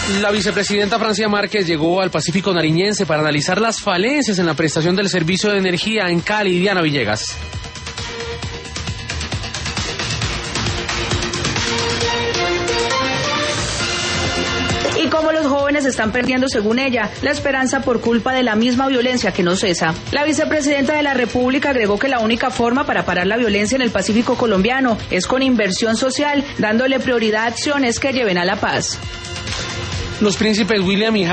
La vicepresidenta Francia Márquez llegó al Pacífico Nariñense para analizar las falencias en la prestación del servicio de energía en Cali. Diana Villegas. Y cómo los jóvenes están perdiendo, según ella, la esperanza por culpa de la misma violencia que no cesa. La vicepresidenta de la República agregó que la única forma para parar la violencia en el Pacífico colombiano es con inversión social, dándole prioridad a acciones que lleven a la paz. Los príncipes William y